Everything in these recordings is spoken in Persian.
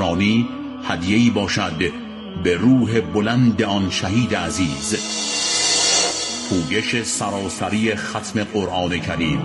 قرآنی هدیه‌ای باشد به روح بلند آن شهید عزیز. پویش سراسری ختم قرآن کریم.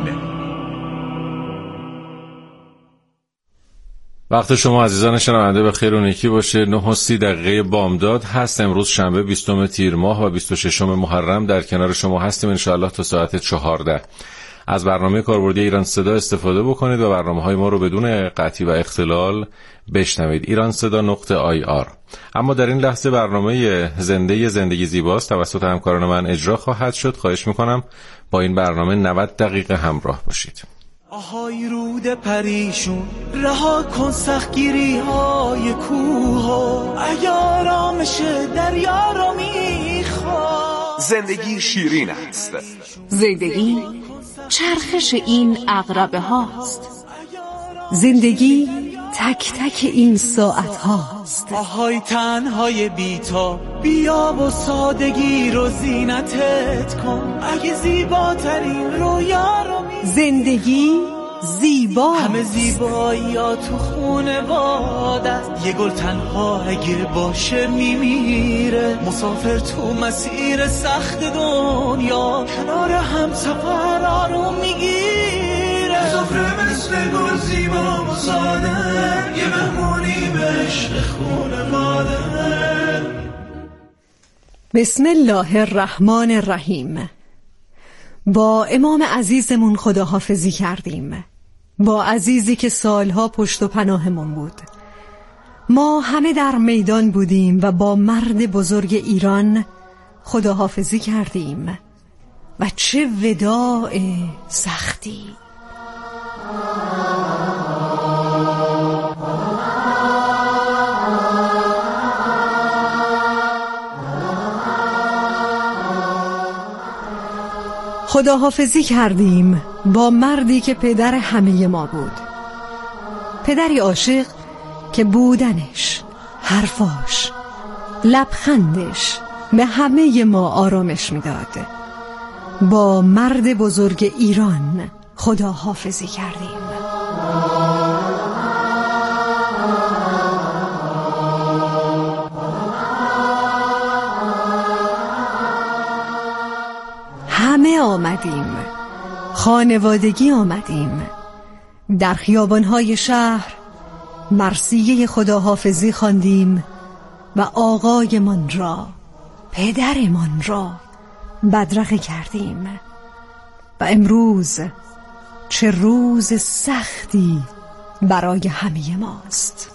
وقت شما عزیزان شنونده به خیر و نیکی باشه. 9:30 بامداد هست. امروز شنبه 20 تیر ماه و 26 محرم در کنار شما هستیم انشاءالله تا ساعت 14. از برنامه کاربردی ایران صدا استفاده بکنید و برنامه‌های ما رو بدون قطعی و اختلال بشنوید. iranseda.ir. اما در این لحظه برنامه زندگی زیباست توسط همکاران من اجرا خواهد شد. خواهش میکنم با این برنامه 90 دقیقه همراه باشید. آهای رود پریشون رها کن سختگیری های کوه، اگر آرامش دریا رو میخواد. زندگی شیرین است. زندگی چرخش این عقربه هاست. زندگی تک تک این ساعت هاست. آهای تنهای بیتا بیا و سادگی رو زینتت کن، اگه زیباترین رویا رو زندگی زیبا، همه زیبایی ها تو خونواده است. یه گل تنها اگه باشه میمیره، مسافر تو مسیر سخت دنیا کنار هم سفر آروم میگیره. مسافر مثل گل زیبا و ساده، یه مهمونی به عشق خونواده. بسم الله الرحمن الرحیم. با امام عزیزمون خداحافظی کردیم، با عزیزی که سالها پشت و پناهمون بود. ما همه در میدان بودیم و با مرد بزرگ ایران خداحافظی کردیم و چه وداع سختی. خداحافظی کردیم با مردی که پدر همه ما بود، پدری عاشق که بودنش، حرفاش، لبخندش به همه ما آرامش میداد. با مرد بزرگ ایران خداحافظی کردیم. همه آمدیم، خانوادگی آمدیم. در خیابان‌های شهر مرثیه خداحافظی خواندیم و آقایمان را، پدرمان را بدرقه کردیم. و امروز چه روز سختی برای همه ماست.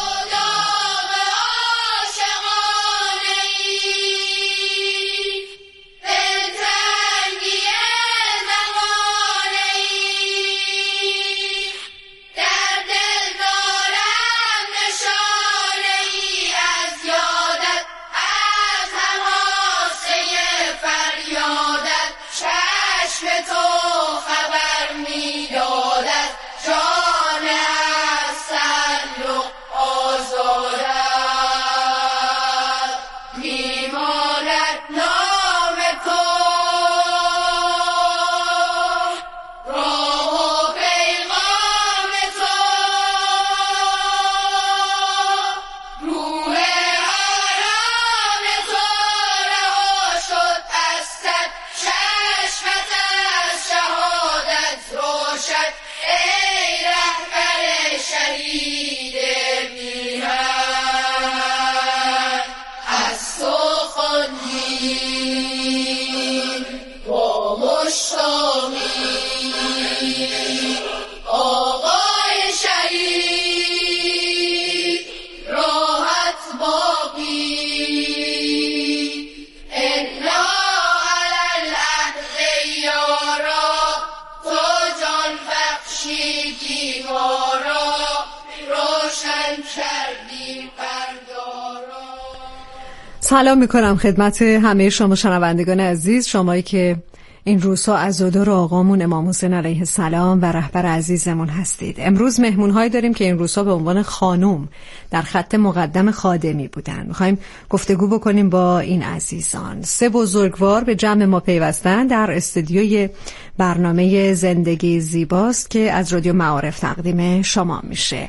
سلام میکنم خدمت همه شما شنوندگان عزیز، شمایی که این روزها عزادار آقامون امام حسین علیه السلام و رهبر عزیزمون هستید. امروز مهمون‌هایی داریم که این روزها به عنوان خانم در خط مقدم خادمی بودن. می‌خوایم گفتگو بکنیم با این عزیزان. 3 بزرگوار به جمع ما پیوستن در استودیوی برنامه زندگی زیباست که از رادیو معارف تقدیم شما میشه.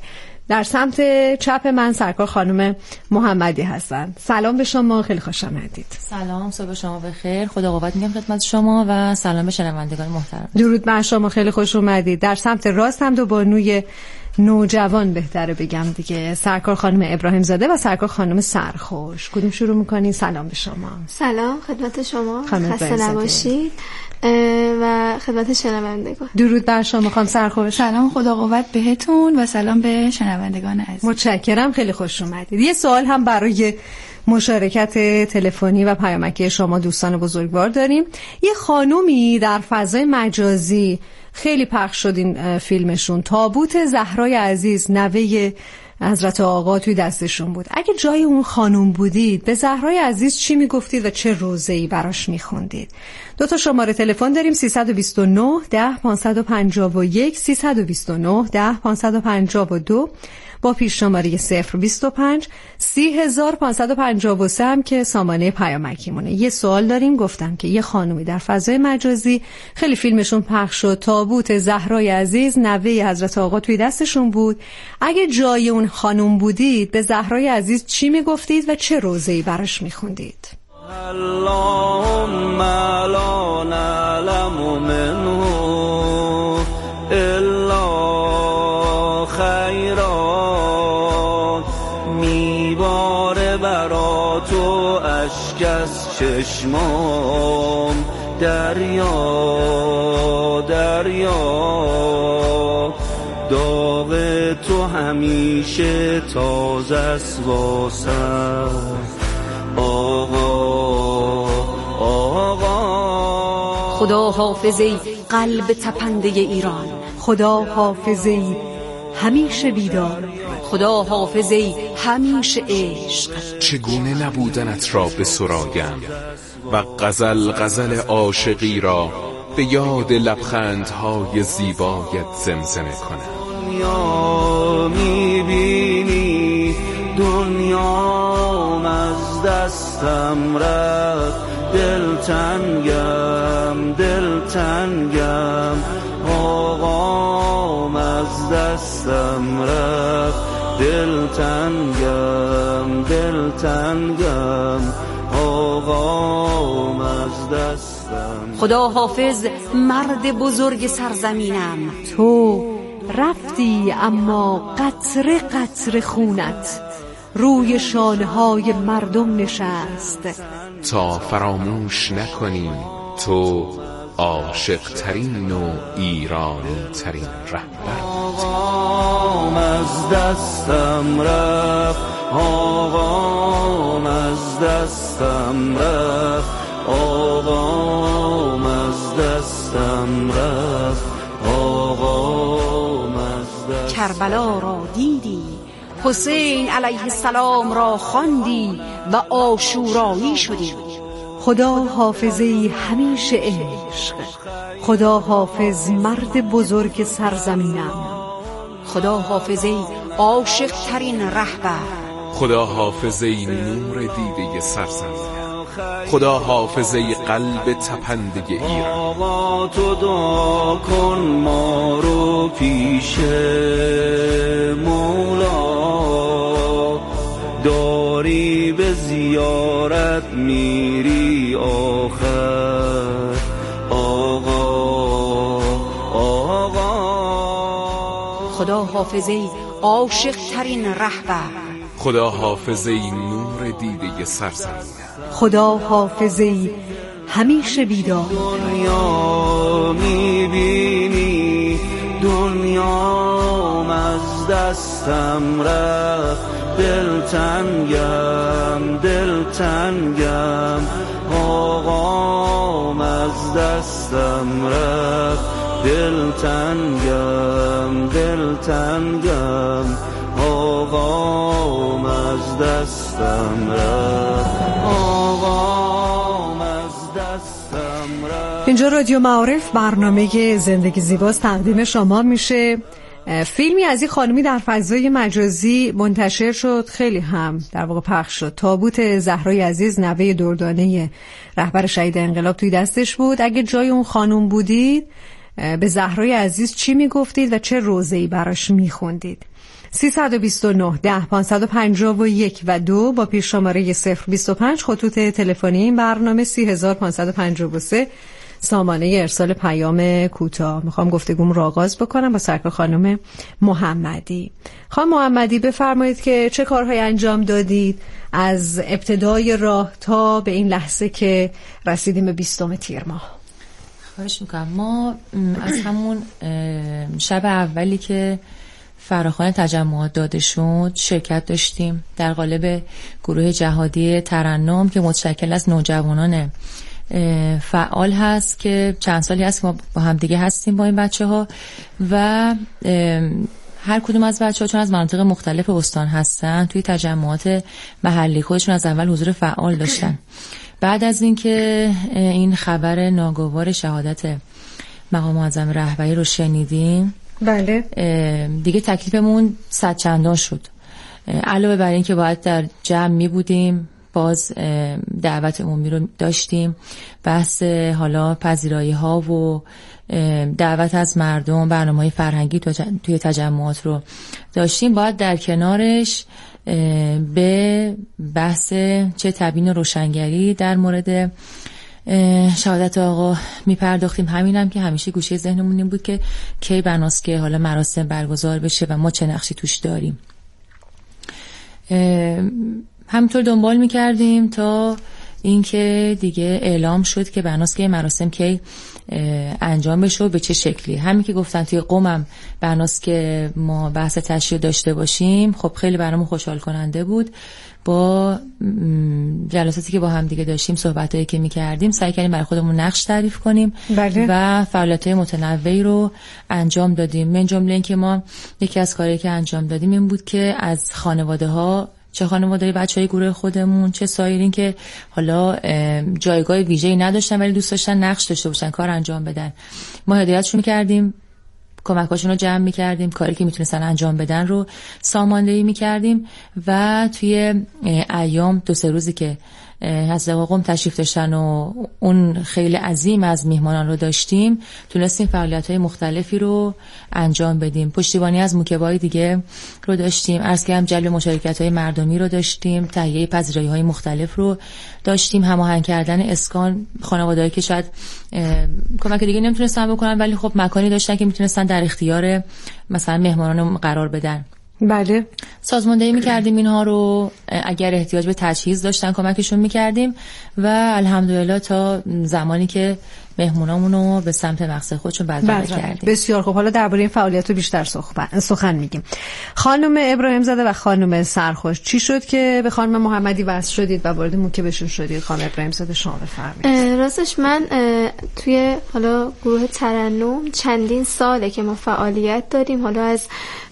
در سمت چپ من سرکار خانم محمدی هستن. سلام به شما، خیلی خوش آمدید. سلام، صبح شما بخیر. خدا قوت میگم خدمت شما و سلام به شنوندگان محترم. درود بر شما، خیلی خوش اومدید. در سمت راست هم دو بانوی نوجوان بهتره بگم دیگه، سرکار خانم ابراهیم زاده و سرکار خانم سرخوش. کدوم شروع میکنین؟ سلام به شما. سلام خدمت شما، خسته نباشید و خدمت شنوندگان. درود بر شما خانم سرخوش. سلام، خدا قوت بهتون و سلام به شنوندگان عزیز. متشکرم، خیلی خوش اومدید. یه سوال هم برای مشارکت تلفنی و پیامکی شما دوستان بزرگوار داریم. یه خانومی در فضای مجازی خیلی پخش شد این فیلمشون، تابوت زهرای عزیز نوه حضرت آقا توی دستشون بود. اگه جای اون خانوم بودید به زهرای عزیز چی میگفتید و چه روزه‌ای براش میخوندید؟ 2 شماره تلفن داریم، 329 10 551 329 10 552 با پیش شماره 025 30553 هم که سامانه پیامکیمونه. یه سوال داریم، گفتم که یه خانومی در فضای مجازی خیلی فیلمشون پخش شد، تابوت زهرای عزیز نوه حضرت آقا توی دستشون بود. اگه جای اون خانوم بودید به زهرای عزیز چی میگفتید و چه روزه‌ای براش میخوندید؟ اللهم لا نعلم منه الا خیرات، میباره برا تو اشک از چشمام، دریا دریا، داغ تو همیشه تازه است واسم آقا آقا. خدا حافظی قلب تپنده ایران، خدا حافظی همیشه بیدار، خدا حافظی همیشه عشق. چگونه نبودنت را به سرایم و غزل عاشقی را به یاد لبخندهای زیبایت زمزمه کنم. دنیا میبینی دنیام از دستم رفت، دلتنگم آقام از دستم رفت، دلتنگم آقام از دستم. خدا حافظ مرد بزرگ سرزمینم، تو رفتی اما قطره قطره خونت روی شانه‌های مردم نشست، تا فراموش نکنی تو عاشق ترین و ایرانی ترین رهبر. آقام از دستم رفت، آقام از دستم رفت، آقام از دستم رفت، آقام از دستم. کربلا را دیدی، حسین علیه السلام را خواندی و عاشورایی شدی. خدا حافظی همیشه عشق، خدا حافظ مرد بزرگ سرزمینم، خدا حافظی عاشق ترین رهبر، خدا حافظی نور دیده سرزمینم، خدا حافظی قلب تپنده ایران. آقا تو دعا کن ما رو پیش مولا، داری به زیارت میری آخر آقا آقا. خدا حافظی عاشق ترین رهبر، خدا حافظی نور دیده سرزمینم، خدا حافظی همیشه بیدار. دنیا میبینی دنیام از دستم رفت، دلتنگم آقام از دستم رفت، دلتنگم آقام از دستم رفت، آقام از دستم رفت. اینجا رادیو معارف، برنامه زندگی زیباست تقدیم شما میشه. فیلمی از این خانمی در فضای مجازی منتشر شد، خیلی هم در واقع پخش شد. تابوت زهرای عزیز نوه دردانه رهبر شهید انقلاب توی دستش بود. اگه جای اون خانم بودید به زهرای عزیز چی میگفتید و چه روزه‌ای براش میخوندید؟ 329 10 551 و 2 با پیش شماره 025 خطوط تلفنی این برنامه 30553 سامانه ارسال پیام کوتاه. میخوام گفتگوم را آغاز بکنم با سرکار خانم محمدی. خانم محمدی بفرمایید که چه کارهای انجام دادید از ابتدای راه تا به این لحظه که رسیدیم به 20 تیر ماه؟ خواهش میکنم. ما از همون شب اولی که فراخوان تجمعات داده شد شرکت داشتیم در قالب گروه جهادی ترنم که متشکل از نوجوانان فعال هست که چند سالی هست که ما با هم دیگه هستیم با این بچه‌ها و هر کدوم از بچه‌ها چون از مناطق مختلف استان هستن توی تجمعات محلی خودشون از اول حضور فعال داشتن. بعد از اینکه این خبر ناگوار شهادت مقام معظم رهبری رو شنیدیم بله دیگه تکلیفمون صد چندان شد. علاوه بر این که باید در جمع می بودیم باز دعوت عمومی رو داشتیم، بحث حالا پذیرایی ها و دعوت از مردم، برنامه‌های فرهنگی توی تجمعات رو داشتیم. باید در کنارش به بحث چه تبیین و روشنگری در مورد شهادت آقا میپرداختیم. همینم که همیشه گوشه ذهنمون این بود که کی بناست که حالا مراسم برگزار بشه و ما چه نقشی توش داریم. همینطور دنبال میکردیم تا اینکه دیگه اعلام شد که بناست که مراسم کی انجام بشه و به چه شکلی. همین که گفتن توی قومم بناست که ما بحث تشییع داشته باشیم، خب خیلی برامون خوشحال کننده بود. با جلساتی که با هم دیگه داشتیم، صحبتایی که میکردیم، سعی کردیم برای خودمون نقش تعریف کنیم بله. و فعالیت‌های متنوعی رو انجام دادیم. من جمله این که ما یکی از کارهایی که انجام دادیم این بود که از خانواده‌ها، چه خانواده‌های بچه‌های گروه خودمون چه سایرین که حالا جایگاه ویژه‌ای نداشتن ولی دوست داشتن نقش داشته باشن، کار انجام بدن، ما هدایتشون می‌کردیم، کمکاشون رو جمع می‌کردیم، کاری که میتونستن انجام بدن رو ساماندهی می‌کردیم و توی ایام 2-3 روزی که حضرت آقا قم تشریف داشتن و اون خیلی عظیم از میهمانان رو داشتیم، تونستیم فعالیت‌های مختلفی رو انجام بدیم. پشتیبانی از موکبای دیگه رو داشتیم، عرض کردم جلب مشارکت‌های مردمی رو داشتیم، تهیه پذیرایی‌های مختلف رو داشتیم، هماهنگ کردن اسکان، خانواده‌ای که شاید کمک دیگه نمیتونستن بکنن ولی خب مکانی داشتن که میتونستن در اختیار مثلا مهمانان قرار بدن. بله. سازماندهی میکردیم اینها رو، اگر احتیاج به تجهیز داشتن کمکشون میکردیم و الحمدلله تا زمانی که مهمونامون رو به سمت مقصد خودشون برگزار کردیم. بسیار خوب. حالا درباره این فعالیت رو بیشتر سخن میگیم. خانم ابراهیم زاده و خانم سرخوش، چی شد که به خانم محمدی وصل شدید و وارد موکبشون شدید؟ خانم ابراهیم زاده شما بفرمایید. راستش من توی حالا گروه ترنم چندین ساله که ما فعالیت داریم، حالا از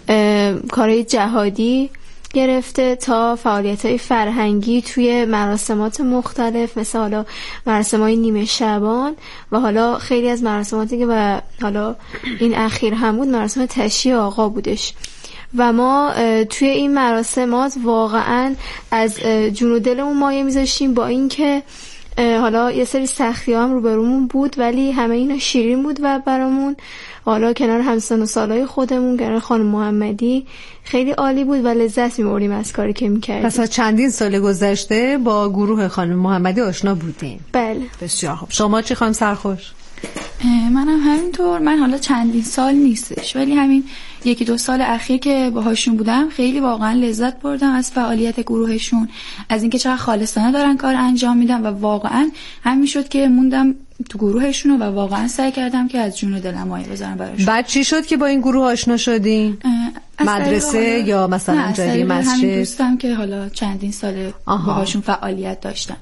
کارهای جهادی گرفته تا فعالیت‌های فرهنگی توی مراسمات مختلف، مثل حالا مراسم‌های نیمه شبان و حالا خیلی از مراسماتی که و حالا این اخیر هم بود مراسم تشییع آقا بودش و ما توی این مراسمات واقعاً از جون و دلمون مایه میذاشتیم، با اینکه حالا یه سری سختی هم روبرومون بود ولی همه اینا شیرین بود و برامون حالا کنار همسن و سالای خودمون، کنار خانم محمدی خیلی عالی بود و لذت می‌بردیم از کاری که می‌کردیم. پس چندین سال گذشته با گروه خانم محمدی آشنا بودین؟ بله. بسیار خوب. شما چی خانم سرخوش؟ منم همینطور. من حالا چندین سال نیستش ولی همین 1-2 سال اخیر که باهاشون بودم خیلی واقعا لذت بردم از فعالیت گروهشون، از اینکه چقدر خالصانه دارن کار انجام میدن و واقعا همین شد که موندم تو گروهشون و واقعا سعی کردم که از جون و دلم مایه بذارم براشون. بعد چی شد که با این گروه آشنا شدین؟ مدرسه یا مثلا جای مسجد؟ همین دوستم که حالا چندین سال باهاشون فعالیت داشتن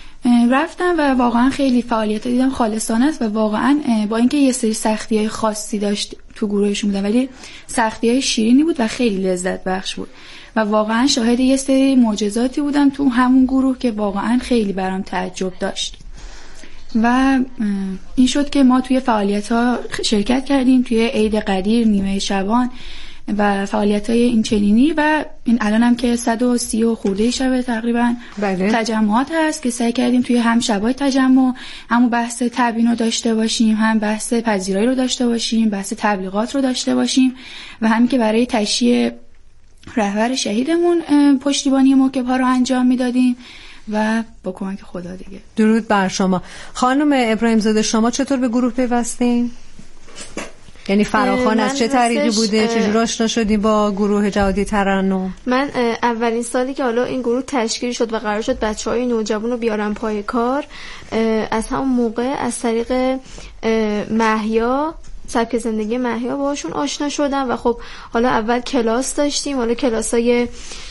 رفتم و واقعا خیلی فعالیت دیدم خالصانه است و واقعا با اینکه یه سری سختی‌های خاصی داشت تو گروهشون بودن ولی سختی‌های شیرینی بود و خیلی لذت بخش بود و واقعا شاهد یه سری معجزاتی بودم تو همون گروه که واقعا خیلی برام تعجب داشت و این شد که ما توی فعالیت‌ها شرکت کردیم، توی عید قدیر، نیمه شبان و فعالیت‌های این چنینی و این الانم که 130 و خورده شب تقریبا بله. تجمعات هست که سعی کردیم توی هم شبای تجمع هم بحث تبیین رو داشته باشیم، هم بحث پذیرایی رو داشته باشیم، بحث تبلیغات رو داشته باشیم و همین که برای تشییع رهبر شهیدمون پشتیبانی موکب‌ها رو انجام میدادیم و با کمک خدا دیگه. درود بر شما. خانم ابراهیم زاده، شما چطور به گروه پیوستین؟ یعنی فراخوان از چه طریقی بوده؟ چجور آشنا شدیم با گروه جهادی ترنم؟ من اولین سالی که حالا این گروه تشکیل شد و قرار شد بچه‌های نوجوان رو بیارن پای کار، از همون موقع از طریق مهیا، سبک زندگی مهیا باشون آشنا شدم و خب حالا اول کلاس داشتیم، حالا کلاسای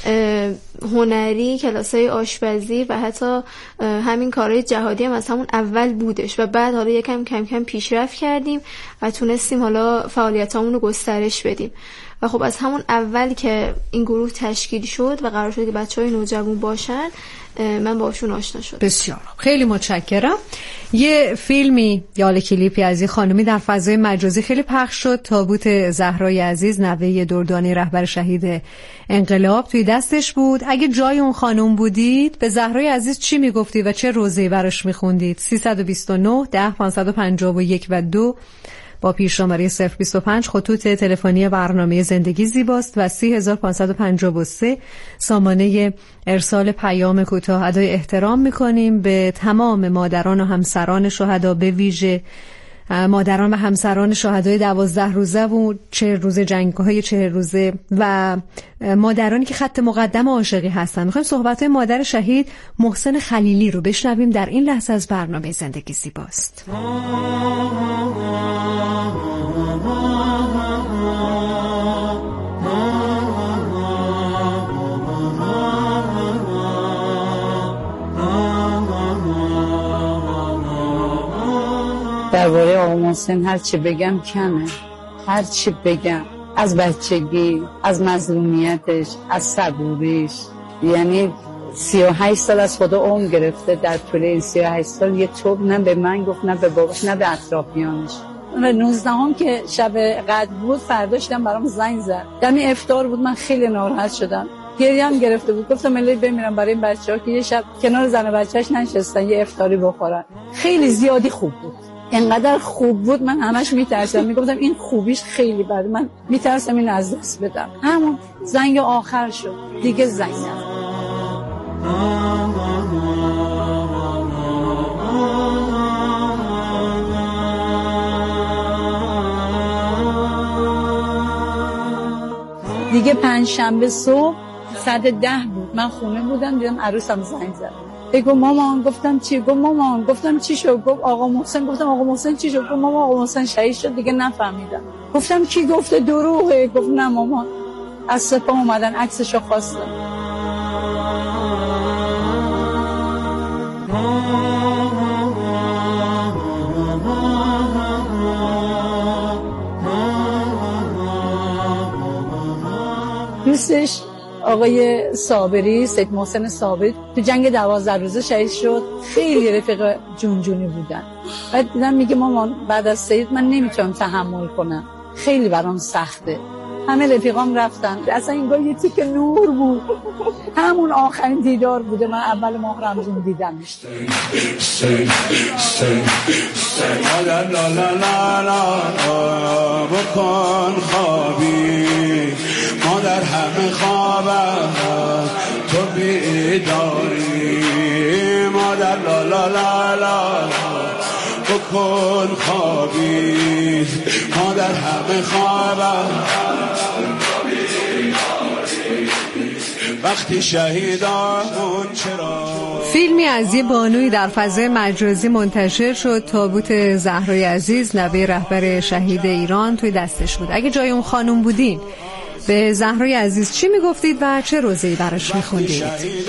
هنری، کلاسای آشپزی و حتی همین کارهای جهادی هم از همون اول بودش و بعد حالا یکم کم کم پیشرفت کردیم و تونستیم حالا فعالیتامون رو گسترش بدیم و خب از همون اول که این گروه تشکیل شد و قرار شد که بچه‌های نوجوان باشن، من باشون آشنا شدم. بسیار خیلی متشکرم. یه فیلمی یا کلیپی از این خانمی در فضای مجازی خیلی پخش شد. تابوت زهرای عزیز، نوه دردانی رهبر شهید انقلاب، توی دستش بود. اگه جای اون خانم بودید به زهرای عزیز چی میگفتید و چه روزه‌ای براش میخوندید؟ 329 10 551 و 2 با پیش‌شماره 025 خطوط تلفنی برنامه زندگی زیباست و 30553 سامانه ارسال پیام کوتاه. ادای احترام می‌کنیم به تمام مادران و همسران شهدا، به ویژه مادران و همسران شهدای 12 روزه و 40 روزه، جنگ‌های 40 روزه و مادرانی که خط مقدم عاشقی هستن. می‌خوایم صحبت‌های مادر شهید محسن خلیلی رو بشنویم در این لحظه از برنامه زندگی زیباست. درباره آقا محسن هر چی بگم کمه، هر چی بگم از بچگی، از مظلومیتش، از صبوریش. یعنی 38 سال از خدا عمر گرفته. در طول این 38 سال یه توب نه به من گفت، نه به باباش، نه به اطرافیانش. و 19 که شب قدر بود، فرداش دیدم برام زنگ زد. دم افطار بود، من خیلی ناراحت شدم، گریه‌ام گرفته بود. گفتم ملی بمیرم برای این بچه‌ها که یه شب کنار زن و بچه‌اش نشستن یه افطاری بخورن. خیلی زیادی خوب بود، انقدر خوب بود من همش میترسم، میگفتم این خوبیش خیلی بده، من میترسم این از دست بدم. همون زنگ آخر شد دیگه، زنگ نزد. دیگه پنجشنبه صبح ساعت 10 بود، من خونه بودم، دیدم عروسم زنگ زد. بگو مامان. گفتم چی؟ گفت مامان. گفتم چی شد؟ گفت آقا محسن. گفتم آقا محسن چی شد؟ گفت مامان آقا محسن شهید شد. دیگه نفهمیدم. گفتم کی گفته دروغه؟ گفت نه مامان، از سپاه اومدن عکسشو خواستن. دوستش آقای صابری، سید محسن صابری، تو جنگ 12 روزه شهید شد. خیلی رفیق جونجونی بودن. بعد دیدم میگه مامان بعد از سید من نمیتونم تحمل کنم، خیلی برام سخته. همه رفیقام رفتن، اصلا انگار یه تیک نور بود. همون آخرین دیدار بوده، من اول ماه رمضان دیدمش. بکن خوابی مادر، همه خوابم تو بیداری مادر، لا لا لا لا بکن خوابی مادر، همه خوابم وقتی شهیدامون چرا. فیلمی از یه بانوی در فضای مجازی منتشر شد. تابوت زهرای عزیز، نوه رهبر شهید ایران، توی دستش بود. اگه جای اون خانم بودین به زهرای عزیز چی میگفتید و چه روزه‌ای براش میخوندید؟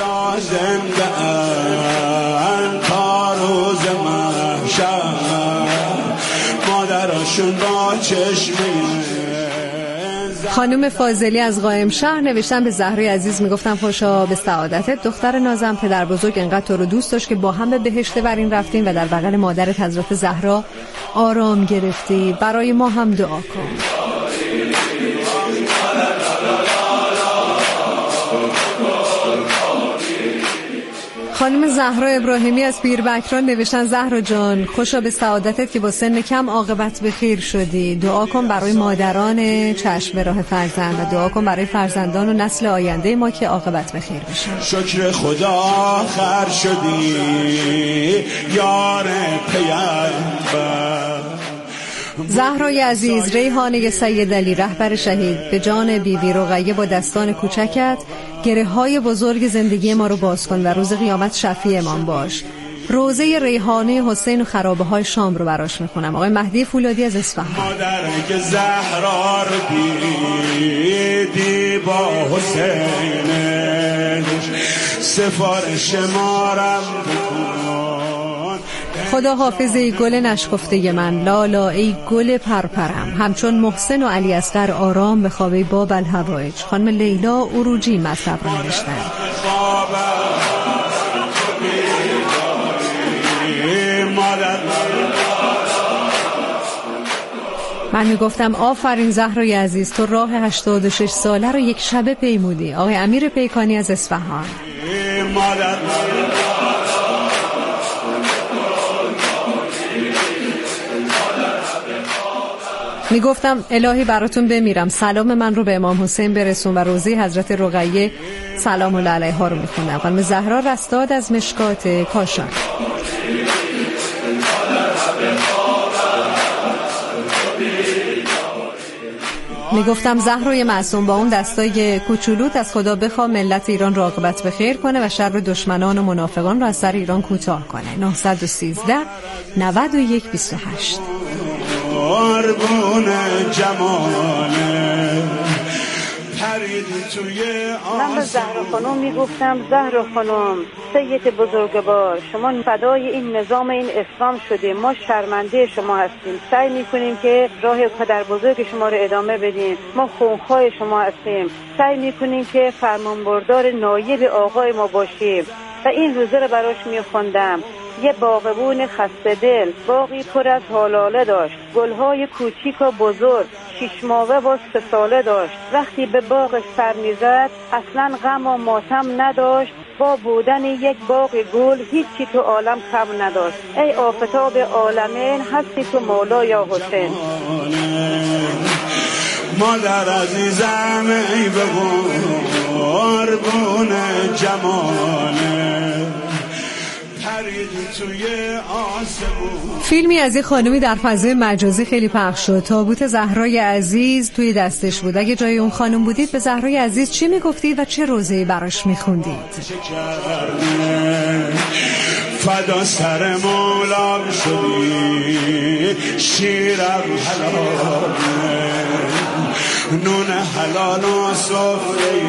خانم فاضلی از قائم شهر نوشتن به زهرای عزیز میگفتم خوشا به سعادتت دختر نازم، پدر بزرگ انقدر تو رو دوست داشت که با هم به بهشت برین رفتیم و در بغل مادرت حضرت زهرا آرام گرفتی. برای ما هم دعا کن. خانم زهرا ابراهیمی از پیربکران نوشتن زهرا جان خوشا به سعادتت که با سن کم عاقبت به خیر شدی. دعا کن برای مادران چشم به راه فرزند و دعا کن برای فرزندان و نسل آینده ما که عاقبت به خیر بشه. شکر خدا خر شدی یار پیامبر. زهرای عزیز، ریحانه سید علی رهبر شهید، به جان بیبی رقیه با دستان کوچکت گره های بزرگ زندگی ما رو باز کن و روز قیامت شفیع امام باش. روزه ریحانه حسین و خرابه های شام رو براش میخونم. آقای مهدی فولادی از اصفهان. مادر که زهرا رو دیدی با حسین سفارش مارم بکن. خدا حافظ ای گل نشکفته من، لالا ای گل پرپرم، همچون محسن و علی اصغر آرام به خوابه باب الهوایج. خانم لیلا اروجی مطلب رو نوشتن. من میگفتم آفرین زهرای عزیز، تو راه 86 ساله رو یک شبه پیمودی. آقای امیر پیکانی از اصفهان. میگفتم الهی براتون بمیرم، سلام من رو به امام حسین برسون و روزه حضرت رقیه سلام الله علیها رو میخونم. خانم زهرا رستاد از مشکات کاشان. میگفتم زهرای معصوم با اون دستای کوچولوت از خدا بخوا ملت ایران را عاقبت به خیر کنه و شر دشمنان و منافقان را از سر ایران کوتاه کنه. 913 91 28. قربون جماله پرید توی من به زهرا خانم میگفتم زهرا خانم سید بزرگوار، شما فدای این نظام این اسلام شده، ما شرمنده شما هستیم، سعی میکنیم که راه پدر بزرگ شما رو ادامه بدیم، ما خونخواه شما هستیم، سعی میکنیم که فرمانبردار نایب آقای ما باشیم. و این روزه رو براش میخوندم. یه باغبون خسته دل باغی پر از حالاله داشت، گلهای کوچیک و بزرگ 6 ماهه و 3 ساله داشت. وقتی به باغش سر میزد اصلا غم و ماتم نداشت، با بودن یک باغ گل هیچی تو عالم کم نداشت. ای آفتاب عالمین هستی تو مولا یا حسین. مادر عزیزم ای قربون جماله پرید توی آسمون. فیلمی از یه خانمی در فضای مجازی خیلی پخش شد. تابوت زهرای عزیز توی دستش بود. اگه جای اون خانم بودید به زهرای عزیز چی میگفتید و چه روزه‌ای براش میخوندید؟ فدا سر مولام شدی شیرم حلال نون حلال و صفره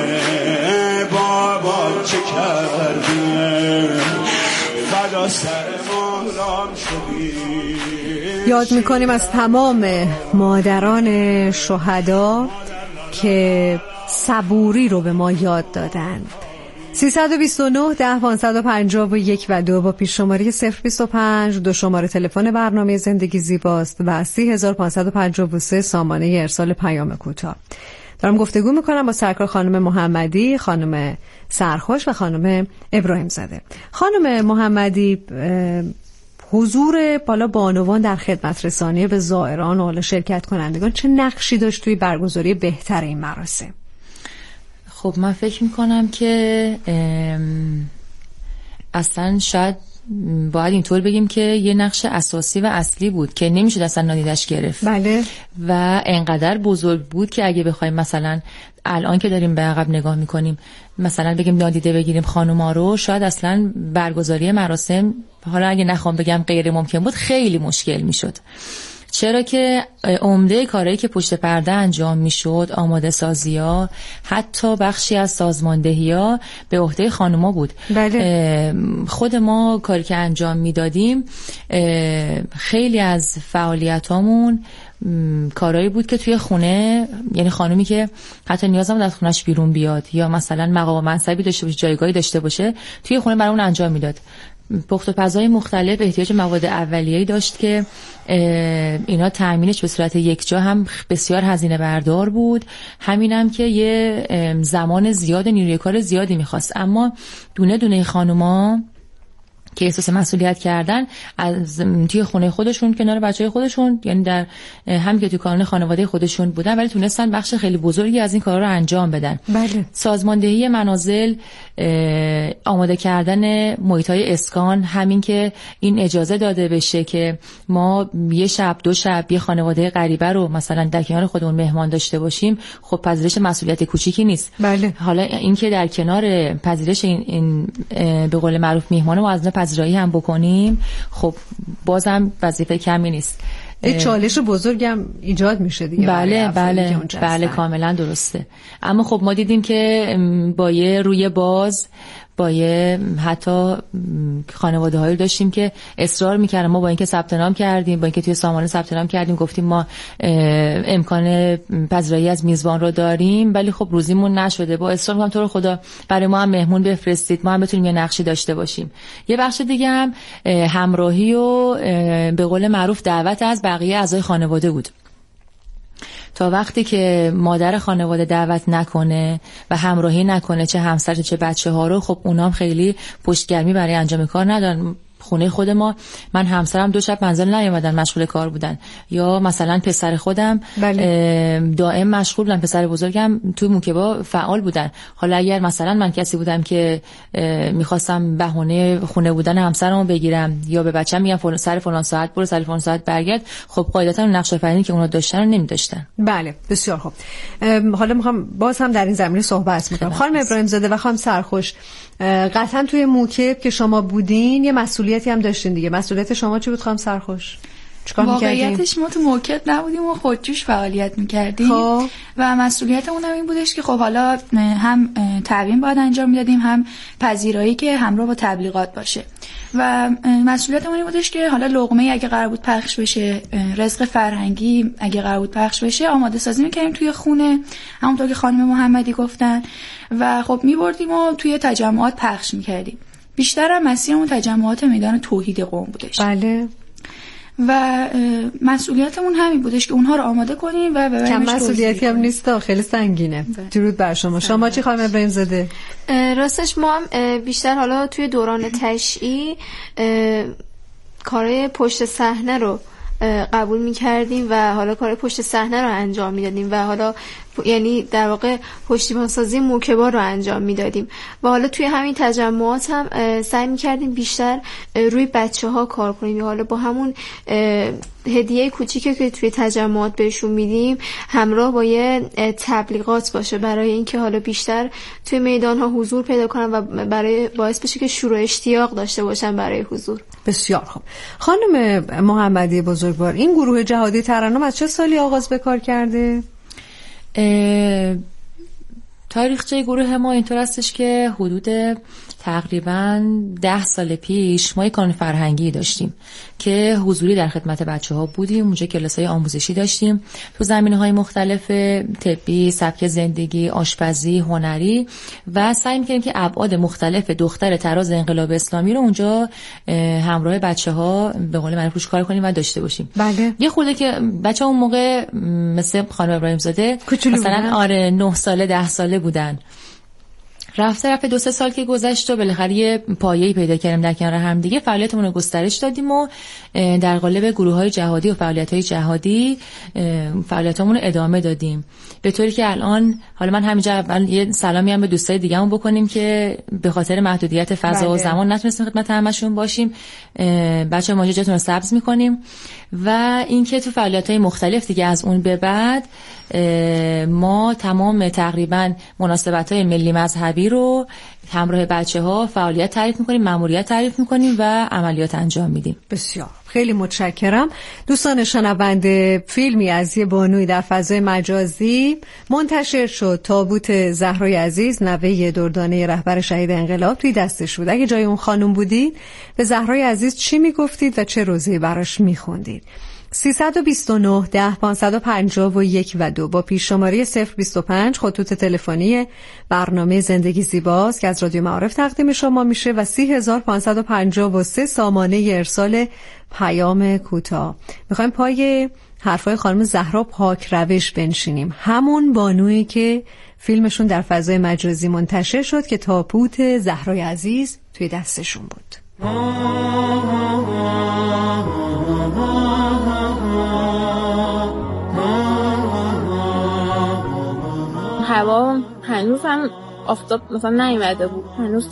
بابا چه کردی فدا سر مولام شدی. یاد میکنیم از تمام مادران شهدا که صبوری رو به ما یاد دادن. 329 10 551 و 2 با پیش شماره 025 دو شماره تلفن برنامه زندگی زیباست و 3553 سامانه ارسال پیام کوتاه. دارم گفتگو میکنم با سرکار خانم محمدی، خانم سرخوش و خانم ابراهیم زاده. خانم محمدی، حضور بالا بانوان در خدمت رسانی به زائران و حالا شرکت کنندگان چه نقشی داشت توی برگزاری بهتر این مراسم؟ خب من فکر میکنم که اصلا شاید باید اینطور بگیم که یه نقش اساسی و اصلی بود که نمیشه اصلا نادیدش گرفت. بله. و انقدر بزرگ بود که اگه بخوایم مثلا الان که داریم به عقب نگاه میکنیم مثلا بگیم نادیده بگیریم خانوما رو، شاید اصلا برگزاری مراسم، حالا اگه نخوام بگم غیر ممکن بود، خیلی مشکل میشد. چرا که عمده کارهایی که پشت پرده انجام میشد، آماده سازی‌ها، حتی بخشی از سازماندهی‌ها به عهده خانوما بود. بله. خود ما کاری که انجام میدادیم خیلی از فعالیتامون کارهایی بود که توی خونه، یعنی خانومی که حتی نیاز نبود از خونش بیرون بیاد یا مثلا مقام و منصبی داشته باشه، جایگاهی داشته باشه، توی خونه برامون انجام میداد. پخت و پزای مختلف احتیاج مواد اولیه‌ای داشت که اینا تأمینش به صورت یک جا هم بسیار هزینه بردار بود، همینم که یه زمان زیاد نیروی کار زیادی میخواست. اما دونه دونه خانوما که احساس مسئولیت کردن از توی خونه خودشون کنار بچهای خودشون، یعنی در هم که توی کانون خانواده خودشون بودن، ولی تونستن بخش خیلی بزرگی از این کارا رو انجام بدن. بله. سازماندهی منازل، آماده کردن محیط‌های اسکان، همین که این اجازه داده بشه که ما یه شب دو شب یه خانواده غریبه رو مثلا در کنار خودمون مهمان داشته باشیم، خب پذیرش مسئولیت کوچیکی نیست. بله. حالا این که در کنار پذیرش این به قول معروف میهمان موازنه پذیرایی هم بکنیم، خب بازم وظیفه کمی نیست. یه چالش بزرگم ایجاد میشه دیگه. بله کاملا درسته. اما خب ما دیدیم که با یه روی باز، با یه حتی خانواده هایی داشتیم که اصرار میکردن، ما با اینکه ثبت نام کردیم، با اینکه توی سامانه ثبت نام کردیم، گفتیم ما امکان پذیرایی از میزبان رو داریم، ولی خب روزیمون نشده. با اصرار میگم تو رو خدا برای ما هم مهمون بفرستید، ما هم بتونیم یه نقشی داشته باشیم. یه بخش دیگه هم همراهی و به قول معروف دعوت از بقیه اعضای خانواده بود. تا وقتی که مادر خانواده دعوت نکنه و همراهی نکنه، چه همسر چه بچه ها رو، خب اونام خیلی پشتگرمی برای انجام کار ندارن. خونه خود ما، من همسرم 2 شب منزل نیومدن، مشغول کار بودن، یا مثلا پسر خودم دائم مشغول بودن، پسر بزرگم توی موکبا فعال بودن. حالا اگر مثلا من کسی بودم که میخواستم بهونه خونه بودن همسرمو بگیرم، یا به بچه‌م میگم سر فلان ساعت برو، سر فلان ساعت برگرد، خب قاعدتا نقش آفرینی که اونا داشتن رو نمی‌داشتن. بله بسیار خوب. حالا میخوام باز هم در این زمینه صحبت می‌کنم. خانم ابراهیم زاده و خانم سرخوش، قطعا توی موکب که شما بودین یه مسئولیتی هم داشتین دیگه. مسئولیت شما چی بود خانم سرخوش؟ واقعیتش ما تو موکب نبودیم و خودجوش فعالیت میکردیم و مسئولیتمون هم این بودش که خب حالا هم تعیین باید انجام میدادیم، هم پذیرایی که همراه با تبلیغات باشه. و مسئولیتمون این بودش که حالا لقمه اگه قرار بود پخش بشه، رزق فرهنگی اگه قرار بود پخش بشه، آماده سازی میکردیم توی خونه، همونطور که خانم محمدی گفتن، و خب میبردیم و توی تجمعات پخش میکردیم. بیشتر هم مسیرمون تجمعات میدان توحید قوم بودش. بله. و مسئولیتمون همین بودش که اونها رو آماده کنیم و ببریمش. کم مسئولیتی هم نیست، خیلی سنگینه. درود بر شما. شما چی خانم ابراهیم زاده؟ راستش ما هم بیشتر حالا توی دوران تشییع کارهای پشت صحنه رو قبول می‌کردیم و حالا کار پشت صحنه رو انجام میدادیم و حالا یعنی در واقع پشتیبان‌سازی موکبا رو انجام میدادیم و حالا توی همین تجمعات هم سعی می‌کردیم بیشتر روی بچه‌ها کار کنیم. حالا با همون هدیه کوچیکی که توی تجمعات بهشون میدیم همراه با یه تبلیغات باشه برای اینکه حالا بیشتر توی میدان‌ها حضور پیدا کنن و برای باعث بشه که شور و اشتیاق داشته باشن برای حضور. بسیار خوب. خانم محمدی بزرگوار، این گروه جهادی ترنم از چه سالی آغاز به کار کرده؟ تاریخچه گروه ما اینطور هستش که حدود تقریباً 10 سال پیش ما یک کانون فرهنگی داشتیم که حضوری در خدمت بچه‌ها بودیم. اونجا کلاس‌های آموزشی داشتیم تو زمینه‌های مختلف، طبی، سبک زندگی، آشپزی، هنری، و سعی می‌کردیم که ابعاد مختلف دختر طراز انقلاب اسلامی رو اونجا همراه بچه‌ها به قول معروف کار کنیم و داشته باشیم. بله. یه خورده که بچه‌ها اون موقع مثل خانم ابراهیم زاده مثلا 9 ساله 10 ساله بودن. رفته 2-3 سال که گذشت و بالاخره یه پایه‌ای پیدا کردیم در کنار هم دیگه، فعالیتمون رو گسترش دادیم و در قالب گروه‌های جهادی و فعالیت‌های جهادی فعالیتمون رو ادامه دادیم، به طوری که الان حالا من همینجا اول یه سلامی هم به دوستای دیگه‌مون بکنیم که به خاطر محدودیت فضا و زمان نتونستیم خدمت همشون باشیم. بچه‌ها ما جاتون رو سبز می‌کنیم و اینکه تو فعالیت‌های مختلف دیگه از اون به بعد ما تمام تقریبا مناسبت‌های ملی مذهبی رو همراه بچه‌ها فعالیت تعریف می‌کنیم، مأموریت تعریف می‌کنیم و عملیات انجام میدیم. بسیار خیلی متشکرم. دوستان شنونده، فیلمی از یه بانوی در فضای مجازی منتشر شد. تابوت زهرای عزیز، نوه دردانه رهبر شهید انقلاب، توی دستش بود. اگه جای اون خانم بودید به زهرای عزیز چی میگفتید و چه روزی براش میخوندید؟ 329 10 551 و 2 با پیش شماره 025 خطوط تلفنی برنامه زندگی زیباست که از رادیو معارف تقدیم شما میشه و 30553 سامانه ارسال پیام کوتاه. میخوایم پای حرفای خانم زهرا پاک روش بنشینیم، همون بانویی که فیلمشون در فضای مجازی منتشر شد که تابوت زهرای عزیز توی دستشون بود. هوا هنوز هم آفتاب مثلا نیومده بود، هنوز